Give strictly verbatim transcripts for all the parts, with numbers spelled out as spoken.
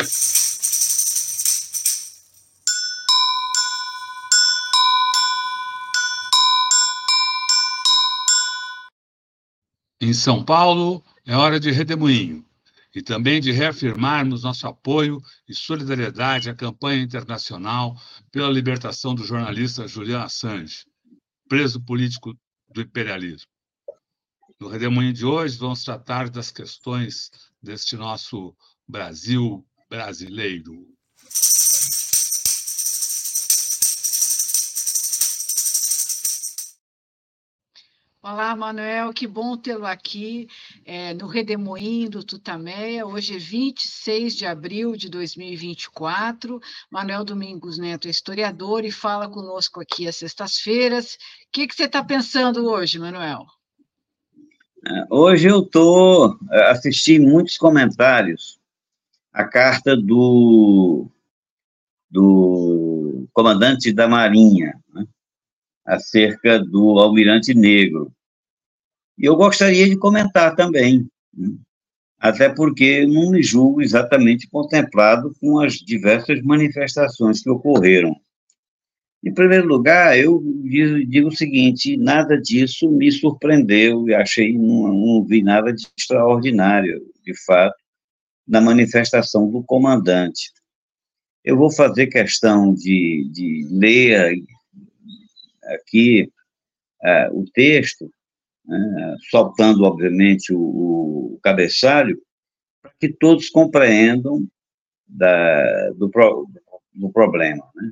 Em São Paulo, é hora de redemoinho e também de reafirmarmos nosso apoio e solidariedade à campanha internacional pela libertação do jornalista Julian Assange, preso político do imperialismo. No redemoinho de hoje, vamos tratar das questões deste nosso Brasil brasileiro. Olá, Manuel, que bom tê-lo aqui é, no Redemoinho do Tutameia. Hoje é vinte e seis de abril de dois mil e vinte e quatro. Manuel Domingos Neto é historiador e fala conosco aqui às sextas-feiras. O que, que você está pensando hoje, Manuel? Hoje eu estou assistindo muitos comentários à carta do, do comandante da Marinha, né, acerca do Almirante Negro. E eu gostaria de comentar também, né, até porque não me julgo exatamente contemplado com as diversas manifestações que ocorreram. Em primeiro lugar, eu digo o seguinte: nada disso me surpreendeu e achei, não, não vi nada de extraordinário, de fato, na manifestação do comandante. Eu vou fazer questão de, de ler aqui uh, o texto, né, soltando, obviamente, o, o cabeçalho, para que todos compreendam da, do, pro, do problema, né?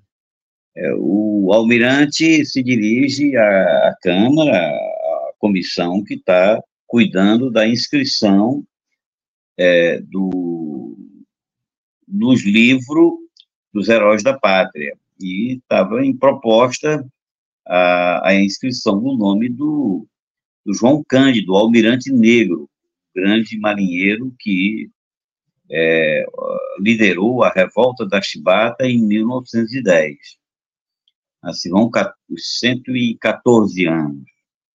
O almirante se dirige à, à Câmara, à comissão que está cuidando da inscrição é, do, dos livros dos heróis da pátria, e estava em proposta a, a inscrição do nome do, do João Cândido, Almirante Negro, grande marinheiro que é, liderou a revolta da Chibata em mil novecentos e dez. Assim, vão cento e quatorze anos.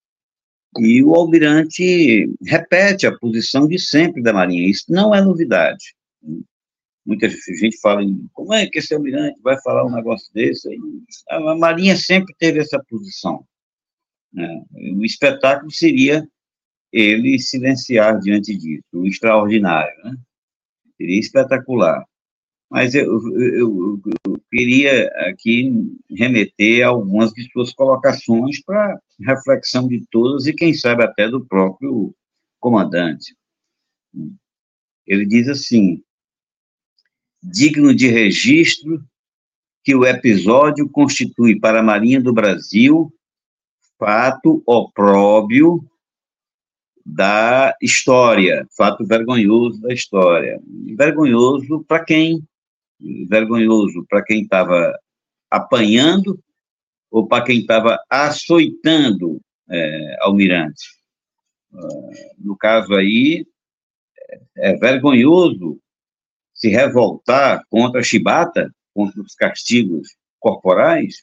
E o almirante repete a posição de sempre da Marinha. Isso não é novidade. Muita gente fala, como é que esse almirante vai falar um negócio desse? A Marinha sempre teve essa posição, né? O espetáculo seria ele silenciar diante disso, o extraordinário, né? Seria espetacular. Mas eu, eu, eu queria aqui remeter a algumas de suas colocações para reflexão de todos e, quem sabe, até do próprio comandante. Ele diz assim: digno de registro que o episódio constitui para a Marinha do Brasil fato opróbio da história, fato vergonhoso da história. Vergonhoso para quem? Vergonhoso para quem estava apanhando ou para quem estava açoitando é, almirante. Uh, no caso aí, é, é vergonhoso se revoltar contra a chibata, contra os castigos corporais.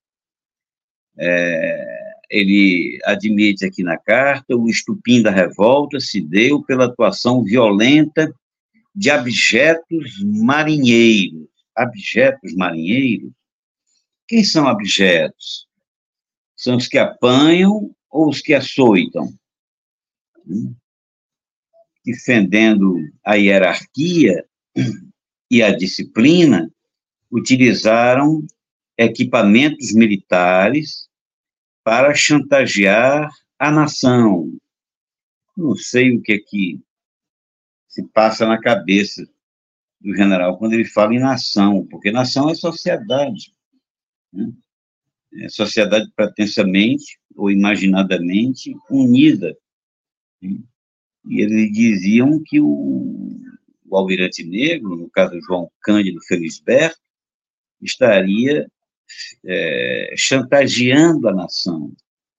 É, ele admite aqui na carta: o estupim da revolta se deu pela atuação violenta de abjetos marinheiros. Abjetos marinheiros? Quem são abjetos? São os que apanham ou os que açoitam? Hum? Defendendo a hierarquia e a disciplina, utilizaram equipamentos militares para chantagear a nação. Não sei o que é que se passa na cabeça do general quando ele fala em nação, porque nação é sociedade, né? É sociedade pretensamente ou imaginadamente unida, né? E eles diziam que o, o almirante negro, no caso João Cândido Felisberto, estaria é, chantageando a nação.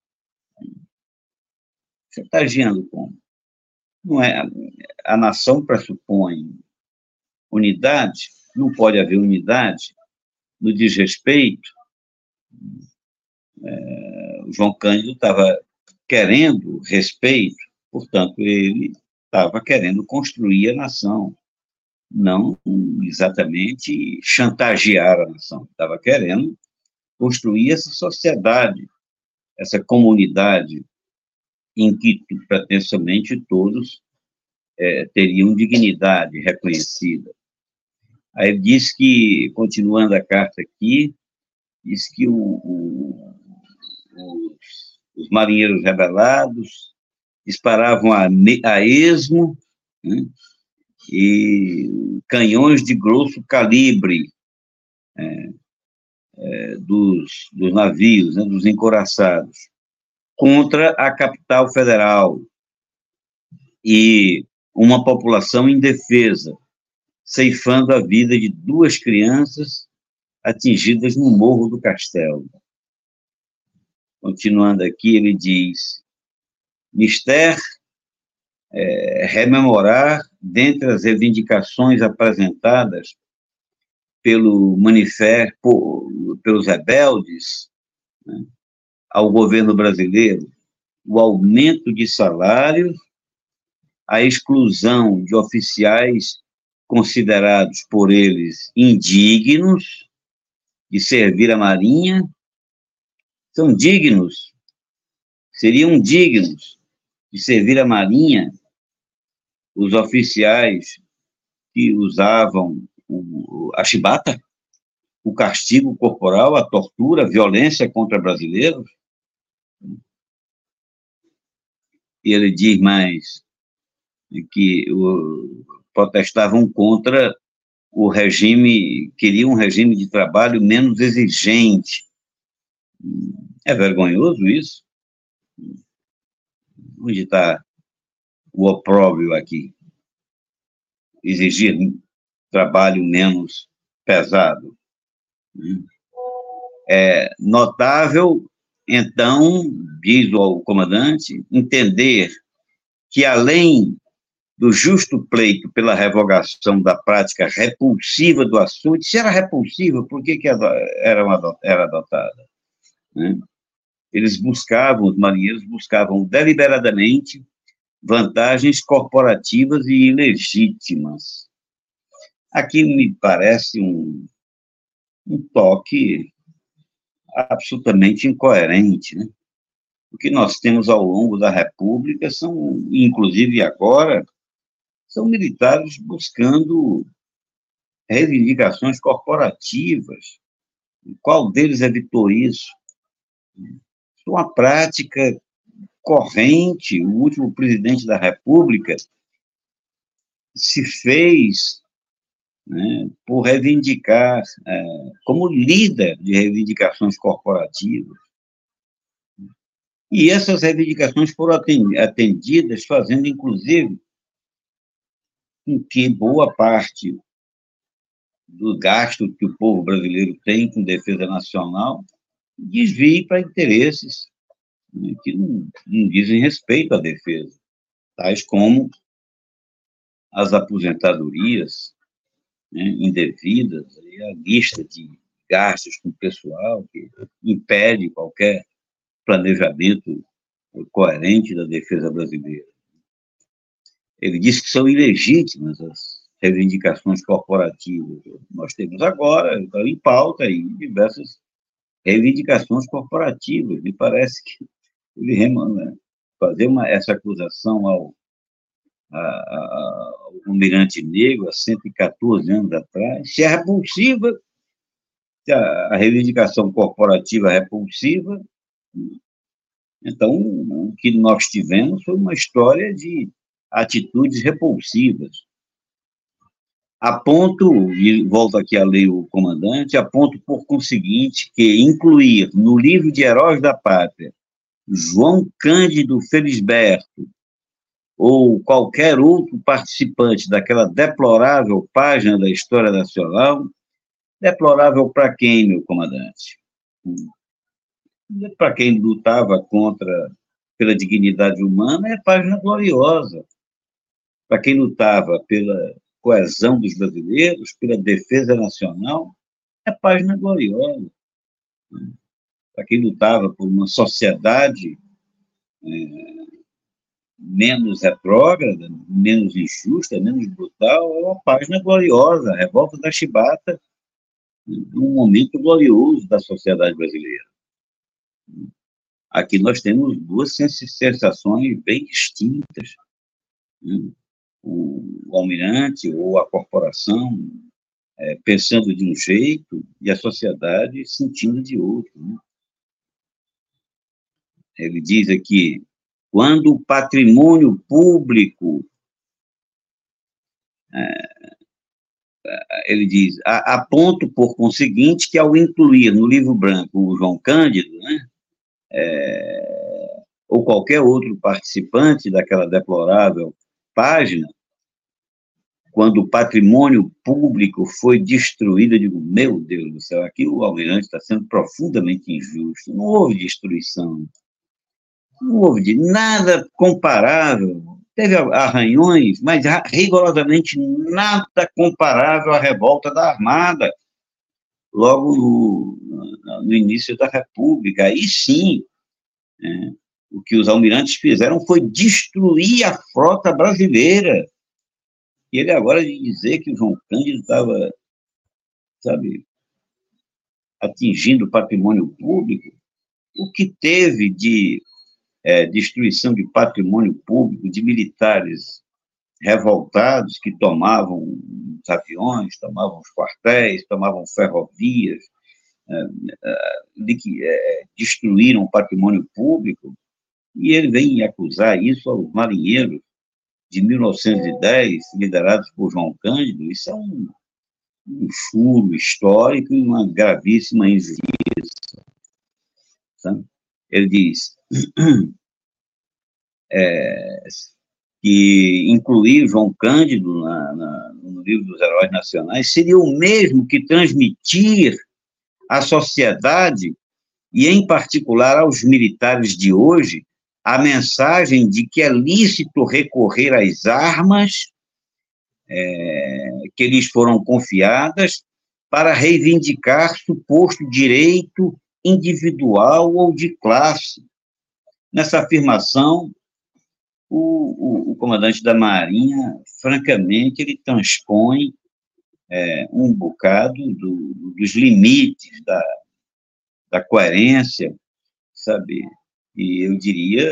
Chantageando como? Não é, a nação pressupõe unidade, não pode haver unidade no desrespeito. É, o João Cândido estava querendo respeito, portanto, ele estava querendo construir a nação. não exatamente chantagear a nação, estava querendo construir essa sociedade, essa comunidade em que pretensamente todos é, teriam dignidade reconhecida. Aí diz que, continuando a carta aqui, diz que o, o, os, os marinheiros rebelados disparavam a, a esmo, né, e canhões de grosso calibre é, é, dos, dos navios, né, dos encouraçados, contra a capital federal e uma população indefesa, ceifando a vida de duas crianças atingidas no Morro do Castelo. Continuando aqui, ele diz: mister é, rememorar, dentre as reivindicações apresentadas pelo manifesto, por, pelos rebeldes, né, ao governo brasileiro, o aumento de salários, a exclusão de oficiais considerados por eles indignos de servir a Marinha, são dignos, seriam dignos de servir a Marinha os oficiais que usavam o, a chibata, o castigo corporal, a tortura, a violência contra brasileiros. E ele diz mais que o, protestavam contra o regime, queriam um regime de trabalho menos exigente. É vergonhoso isso? Onde está o opróbrio aqui? Exigir trabalho menos pesado. É notável, então, diz o comandante, entender que, além do justo pleito pela revogação da prática repulsiva do açoite, se era repulsiva, por que, que era, uma, era adotada? Né? Eles buscavam, os marinheiros buscavam deliberadamente vantagens corporativas e ilegítimas. Aqui me parece um, um toque absolutamente incoerente, né? O que nós temos ao longo da República são, inclusive agora, são militares buscando reivindicações corporativas. Qual deles evitou isso? Isso é uma prática corrente. O último presidente da República se fez, né, por reivindicar, é, como líder de reivindicações corporativas. E essas reivindicações foram atendidas, fazendo, inclusive, com que boa parte do gasto que o povo brasileiro tem com defesa nacional desvie para interesses, né, que não, não dizem respeito à defesa, tais como as aposentadorias, né, indevidas, e a lista de gastos com o pessoal que impede qualquer planejamento coerente da defesa brasileira. Ele diz que são ilegítimas as reivindicações corporativas. Nós temos agora, então, em pauta, aí, diversas reivindicações corporativas. Me parece que ele remanda fazer uma, essa acusação ao, a, a, ao Almirante Negro, há cento e quatorze anos atrás, se é repulsiva, se a, a reivindicação corporativa é repulsiva. Então, o que nós tivemos foi uma história de atitudes repulsivas. A ponto, e volto aqui a ler o comandante, a ponto, por conseguinte, que incluir no livro de Heróis da Pátria João Cândido Felisberto ou qualquer outro participante daquela deplorável página da história nacional, deplorável para quem, meu comandante? Para quem lutava contra, pela dignidade humana, é página gloriosa. Para quem lutava pela coesão dos brasileiros, pela defesa nacional, é página gloriosa. Para quem lutava por uma sociedade é, menos retrógrada, menos injusta, menos brutal, é uma página gloriosa, a Revolta da Chibata, um momento glorioso da sociedade brasileira. Aqui nós temos duas sensações bem distintas. O almirante ou a corporação é, pensando de um jeito e a sociedade sentindo de outro. Né? Ele diz aqui, quando o patrimônio público, é, ele diz, aponto por conseguinte que ao incluir no livro branco o João Cândido, né, é, ou qualquer outro participante daquela deplorável página, quando o patrimônio público foi destruído, eu digo, meu Deus do céu, aqui o almirante está sendo profundamente injusto, não houve destruição, não houve de nada comparável, teve arranhões, mas rigorosamente nada comparável à revolta da Armada, logo no, no início da República. Aí sim, é, o que os almirantes fizeram foi destruir a frota brasileira. E ele agora de dizer que o João Cândido estava, sabe, atingindo o patrimônio público, o que teve de é, destruição de patrimônio público, de militares revoltados que tomavam os aviões, tomavam os quartéis, tomavam ferrovias, é, de que é, destruíram o patrimônio público, e ele vem acusar isso aos marinheiros de mil novecentos e dez, liderados por João Cândido. Isso é um, um furo histórico e uma gravíssima injustiça. Sabe? Ele diz é, que incluir João Cândido na, na, no livro dos Heróis Nacionais seria o mesmo que transmitir à sociedade, e em particular aos militares de hoje, a mensagem de que é lícito recorrer às armas é, que lhes foram confiadas para reivindicar suposto direito individual ou de classe. Nessa afirmação, o, o, o comandante da Marinha, francamente, ele transpõe é, um bocado do, dos limites da, da coerência, sabe? E eu diria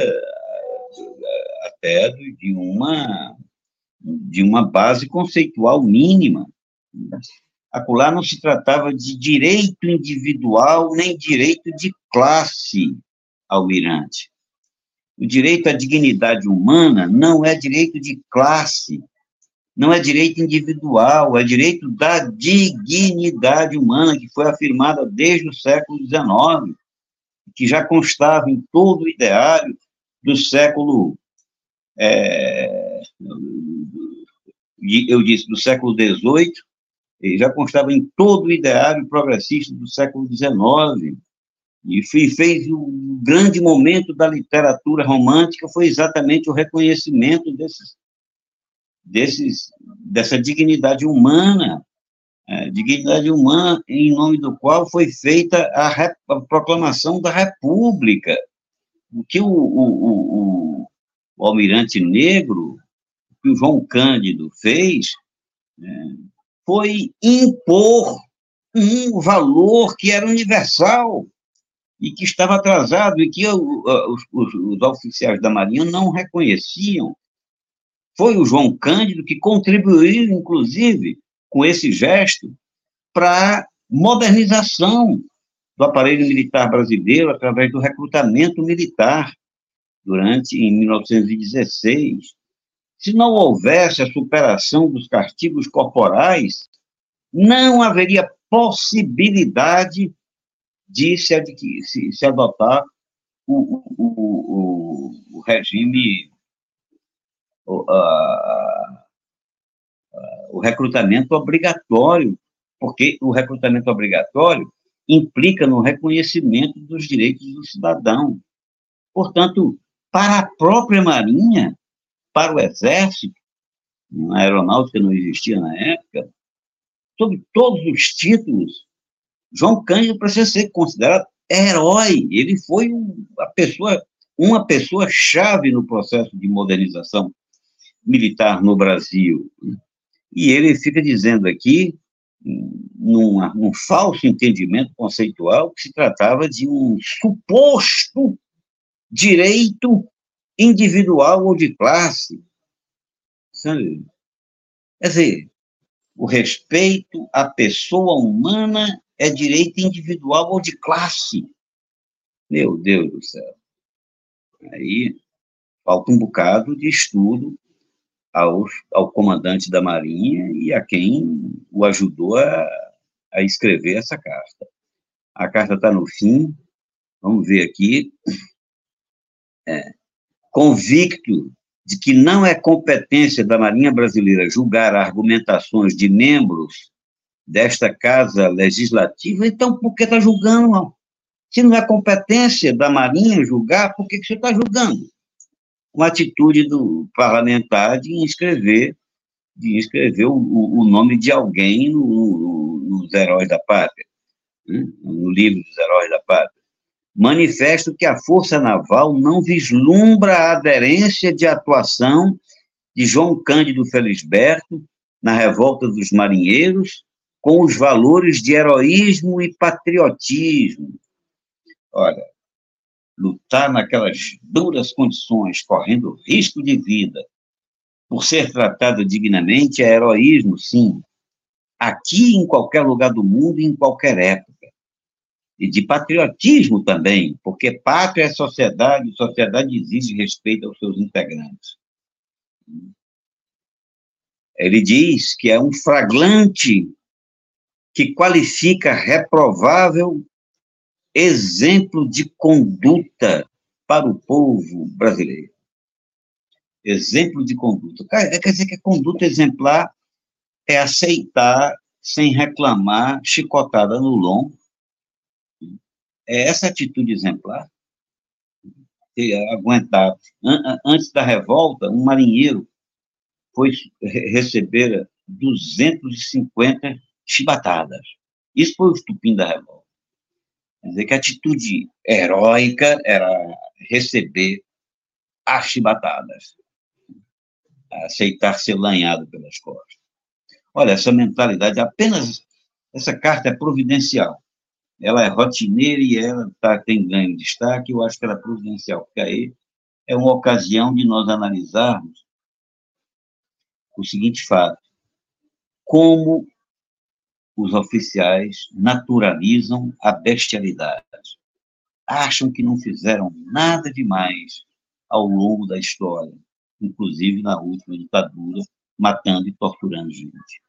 até de uma, de uma base conceitual mínima. Acolá não se tratava de direito individual, nem direito de classe, almirante. O direito à dignidade humana não é direito de classe, não é direito individual, é direito da dignidade humana, que foi afirmada desde o século dezenove, que já constava em todo o ideário do século, é, eu disse, do século dezoito, já constava em todo o ideário progressista do século dezenove, e fez o grande momento da literatura romântica, foi exatamente o reconhecimento desses, desses, dessa dignidade humana, É, dignidade humana em nome do qual foi feita a, rep, a proclamação da República. O que o, o, o, o almirante negro, o que o João Cândido fez, é, foi impor um valor que era universal e que estava atrasado e que o, os, os, os oficiais da Marinha não reconheciam. Foi o João Cândido que contribuiu, inclusive, com esse gesto, para a modernização do aparelho militar brasileiro através do recrutamento militar durante, em mil novecentos e dezesseis. Se não houvesse a superação dos castigos corporais, não haveria possibilidade de se, de se, se adotar o, o, o, o regime, o, a, o recrutamento obrigatório, porque o recrutamento obrigatório implica no reconhecimento dos direitos do cidadão. Portanto, para a própria Marinha, para o Exército, a aeronáutica não existia na época, sob todos os títulos, João Cândido precisa ser considerado herói. Ele foi a pessoa uma pessoa-chave no processo de modernização militar no Brasil. E ele fica dizendo aqui, num, num falso entendimento conceitual, que se tratava de um suposto direito individual ou de classe. Sabe? Quer dizer, o respeito à pessoa humana é direito individual ou de classe. Meu Deus do céu. Aí falta um bocado de estudo ao, ao comandante da Marinha e a quem o ajudou a, a escrever essa carta. A carta está no fim, vamos ver aqui. É, convicto de que não é competência da Marinha Brasileira julgar argumentações de membros desta Casa Legislativa, então por que está julgando, não? Se não é competência da Marinha julgar, por que, que você está julgando? Uma atitude do parlamentar de inscrever, de inscrever o, o nome de alguém no, no, nos Heróis da Pátria, né? No livro dos Heróis da Pátria. Manifesto que a Força Naval não vislumbra a aderência de atuação de João Cândido Felisberto na Revolta dos Marinheiros com os valores de heroísmo e patriotismo. Olha, lutar naquelas duras condições, correndo risco de vida, por ser tratado dignamente, é heroísmo, sim. Aqui, em qualquer lugar do mundo, em qualquer época. E de patriotismo também, porque pátria é sociedade, e sociedade exige respeito aos seus integrantes. Ele diz que é um flagrante que qualifica reprovável exemplo de conduta para o povo brasileiro. Exemplo de conduta. Quer dizer que a conduta exemplar é aceitar, sem reclamar, chicotada no lombo. É essa atitude exemplar. Aguentar. Antes da revolta, um marinheiro foi receber duzentas e cinquenta chibatadas. Isso foi o estupim da revolta. Quer dizer que a atitude heróica era receber as chibatadas, aceitar ser lanhado pelas costas. Olha, essa mentalidade, apenas essa carta é providencial. Ela é rotineira e ela tá, tem ganho de destaque, eu acho que ela é providencial, porque aí é uma ocasião de nós analisarmos o seguinte fato: como os oficiais naturalizam a bestialidade. Acham que não fizeram nada demais ao longo da história, inclusive na última ditadura, matando e torturando gente.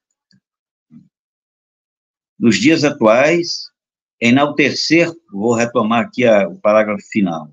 Nos dias atuais, enaltecer, vou retomar aqui a, o parágrafo final.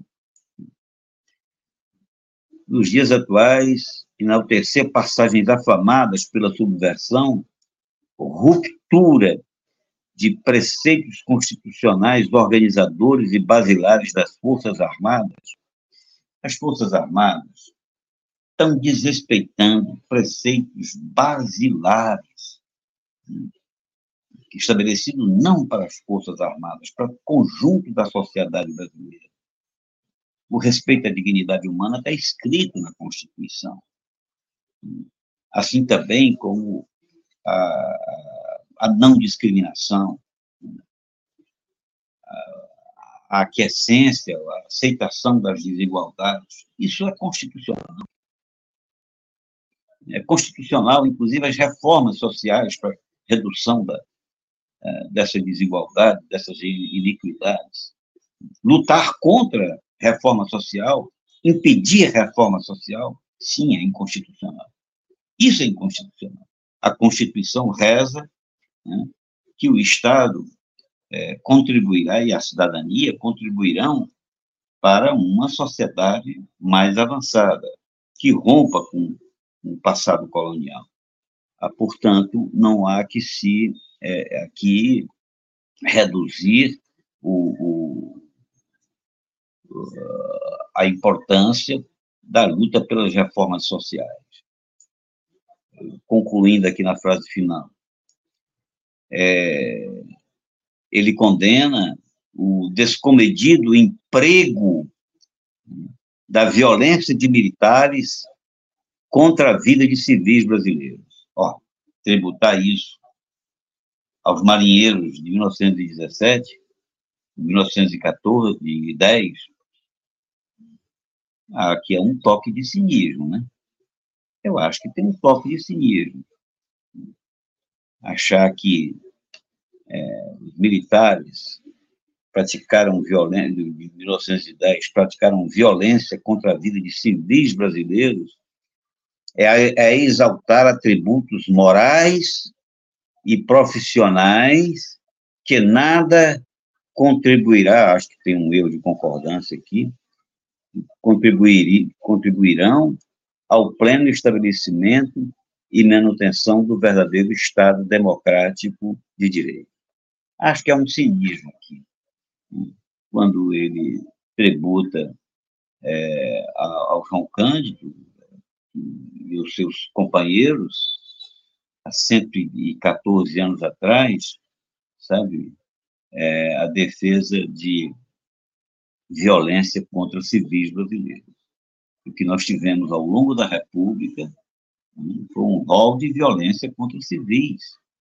Nos dias atuais, enaltecer passagens afamadas pela subversão, ruptura de preceitos constitucionais organizadores e basilares das Forças Armadas. As Forças Armadas estão desrespeitando preceitos basilares, estabelecidos não para as Forças Armadas, para o conjunto da sociedade brasileira. O respeito à dignidade humana está escrito na Constituição. Assim também como a, a não discriminação, a, a aquiescência, a aceitação das desigualdades. Isso é constitucional. É constitucional, inclusive, as reformas sociais para redução da, dessa desigualdade, dessas iniquidades. Lutar contra reforma social, impedir reforma social, sim, é inconstitucional. Isso é inconstitucional. A Constituição reza, né, que o Estado é, contribuirá, e a cidadania contribuirão para uma sociedade mais avançada, que rompa com o passado colonial. Ah, portanto, não há que se é, aqui reduzir o, o, a importância da luta pelas reformas sociais. Concluindo aqui na frase final, é, ele condena o descomedido emprego da violência de militares contra a vida de civis brasileiros. Ó, tributar isso aos marinheiros de mil novecentos e dezessete, mil novecentos e quatorze e dez, aqui é um toque de cinismo, né? Eu acho que tem um toque de cinismo. Achar que é, os militares praticaram violência, em mil novecentos e dez, praticaram violência contra a vida de civis brasileiros, é, é exaltar atributos morais e profissionais que nada contribuirá, acho que tem um erro de concordância aqui, contribuir, contribuirão ao pleno estabelecimento e manutenção do verdadeiro Estado democrático de direito. Acho que é um cinismo aqui, quando ele tributa é, ao João Cândido e os seus companheiros, há cento e quatorze anos atrás, sabe, é, a defesa de violência contra civis brasileiros. O que nós tivemos ao longo da República foi um rol de violência contra civis.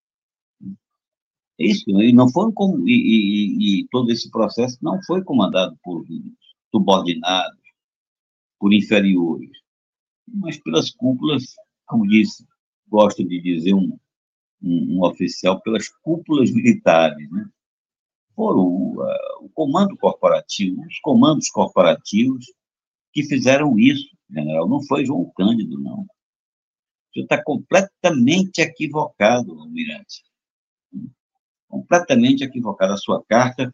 Isso, e não foi como, e, e, e todo esse processo não foi comandado por subordinados, por inferiores, mas pelas cúpulas, como disse, gosto de dizer um, um, um oficial, pelas cúpulas militares, né? Foram o, uh, o comando corporativo, os comandos corporativos que fizeram isso, general. Não foi João Cândido, não. Você está completamente equivocado, almirante. Completamente equivocado. A sua carta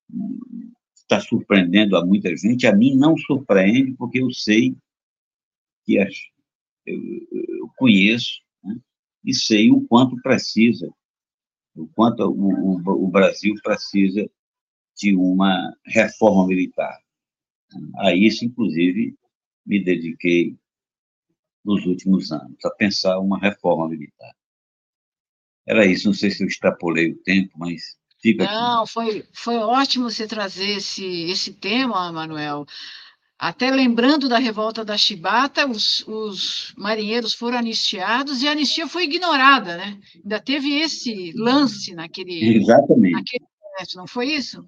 está surpreendendo a muita gente. A mim não surpreende, porque eu sei que as, eu, eu conheço, né, e sei o quanto precisa, o quanto o, o, o Brasil precisa de uma reforma militar. A isso, inclusive, me dediquei nos últimos anos, a pensar uma reforma militar. Era isso, não sei se eu extrapolei o tempo, mas fica aqui. Não, foi, foi ótimo você trazer esse, esse tema, Manuel. Até lembrando da revolta da Chibata, os, os marinheiros foram anistiados e a anistia foi ignorada, né? Ainda teve esse lance naquele... Exatamente. Naquele, não foi isso?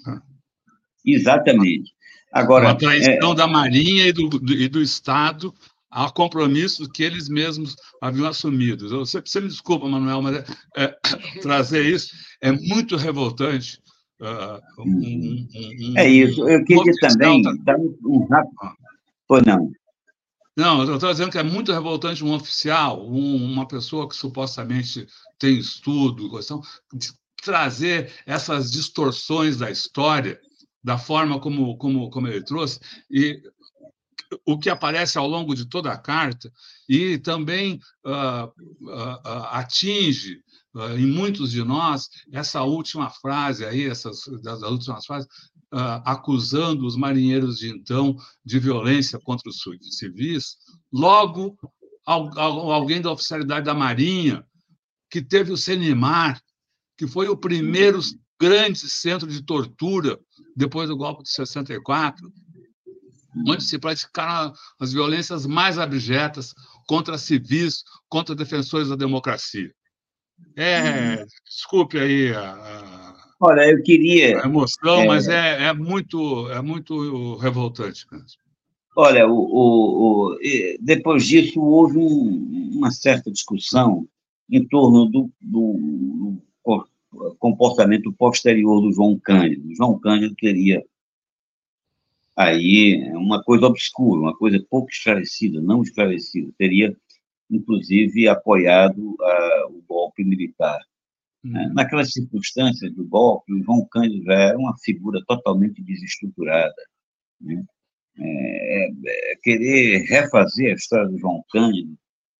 Exatamente. Agora, uma traição é... da Marinha e do, do, e do Estado a compromissos que eles mesmos haviam assumido. Eu, você, você me desculpa, Manuel, mas é, é, trazer isso é muito revoltante. Uh, um, um, um, é isso. Eu queria um também tá... dar um rápido... Ah. Ou não? Não, eu estou dizendo que é muito revoltante um oficial, um, uma pessoa que supostamente tem estudo, questão, de trazer essas distorções da história da forma como, como, como ele trouxe, e o que aparece ao longo de toda a carta, e também uh, uh, uh, atinge uh, em muitos de nós essa última frase aí, essas das últimas frases, uh, acusando os marinheiros de então de violência contra os civis, logo alguém da oficialidade da Marinha, que teve o Senimar, que foi o primeiro grande centro de tortura depois do golpe de sessenta e quatro, onde se praticaram as violências mais abjetas contra civis, contra defensores da democracia. É, desculpe aí a, a, Olha, eu queria, a emoção, é, mas é, é, muito, é muito revoltante mesmo. Olha, o, o, o, depois disso houve um, uma certa discussão em torno do, do, do comportamento posterior do João Cândido. O João Cândido teria aí uma coisa obscura, uma coisa pouco esclarecida, não esclarecida, teria, inclusive, apoiado uh, o golpe militar. Hum. Naquelas circunstâncias do golpe, o João Cândido já era uma figura totalmente desestruturada, né? É, é, querer refazer a história do João Cândido,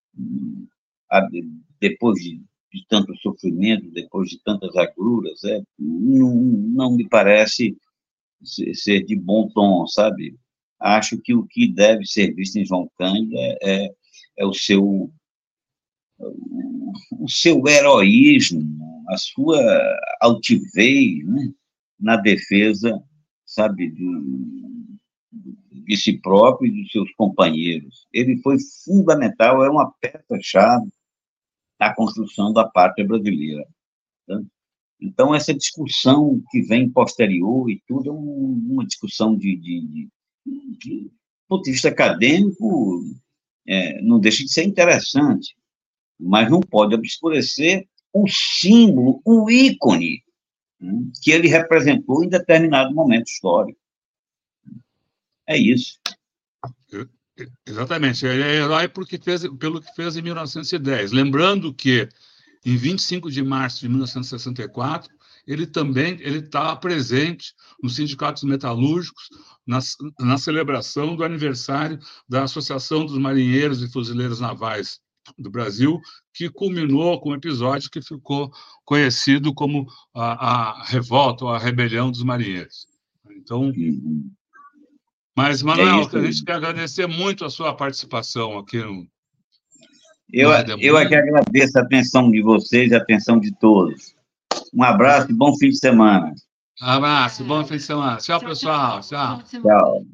depois de, de tanto sofrimento, depois de tantas agruras, é, não, não me parece ser de bom tom, sabe? Acho que o que deve ser visto em João Cândido é, é, é o seu o seu heroísmo, a sua altivez, né, na defesa, sabe, do, de si próprio e dos seus companheiros. Ele foi fundamental, é uma peça-chave da construção da pátria brasileira. Tá? Então, essa discussão que vem posterior e tudo é um, uma discussão de, de, de, de, do ponto de vista acadêmico, é, não deixa de ser interessante, mas não pode obscurecer um símbolo, um ícone, né, que ele representou em determinado momento histórico. É isso. Exatamente. Ele é herói porque fez, pelo que fez em mil novecentos e dez. Lembrando que, em vinte e cinco de março de mil novecentos e sessenta e quatro, ele também ele estava presente nos sindicatos metalúrgicos, na, na celebração do aniversário da Associação dos Marinheiros e Fuzileiros Navais do Brasil, que culminou com um episódio que ficou conhecido como a, a revolta ou a rebelião dos marinheiros. Então, mas, Manuel, é a gente quer agradecer muito a sua participação aqui no, eu, no eu é que agradeço a atenção de vocês e a atenção de todos. Um abraço e bom fim de semana. Abraço, bom fim de semana. Tchau, pessoal. Tchau. Tchau.